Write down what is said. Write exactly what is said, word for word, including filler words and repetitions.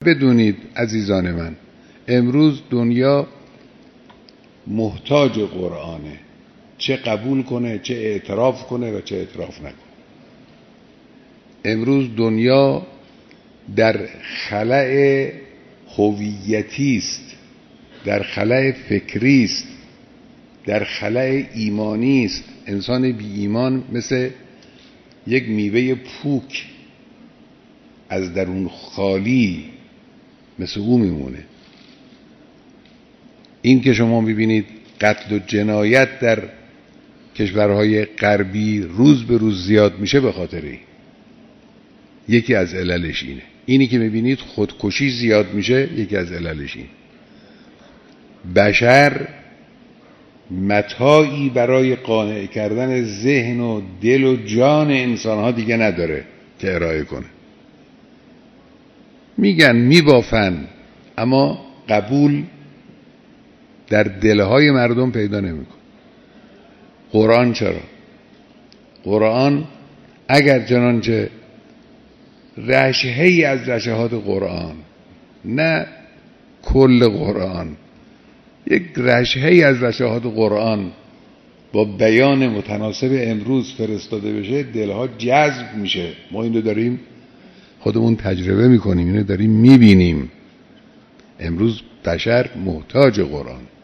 بدونید عزیزان من، امروز دنیا محتاج قرآنه، چه قبول کنه، چه اعتراف کنه و چه اعتراف نکنه. امروز دنیا در خلأ هویتی است، در خلأ فکری است، در خلأ ایمانی است. انسان بی ایمان مثل یک میوه پوک از درون خالی مثل او میمونه. این که شما میبینید قتل و جنایت در کشورهای غربی روز به روز زیاد میشه، به خاطر این یکی از عللش اینه. اینی که میبینید خودکشی زیاد میشه، یکی از عللش این. بشر متاعی برای قانع کردن ذهن و دل و جان انسانها دیگه نداره که ارائه کنه. میگن میبافن، اما قبول در دلهای مردم پیدا نمیکن. قرآن چرا؟ قرآن اگر چنانچه رشحه‌ای از رشحات قرآن، نه کل قرآن، یک رشحه‌ای از رشحات قرآن با بیان متناسب امروز فرستاده بشه، دلها جذب میشه. ما اینو داریم خودمون تجربه میکنیم، اینو داریم میبینیم. امروز بشر محتاج قرآن.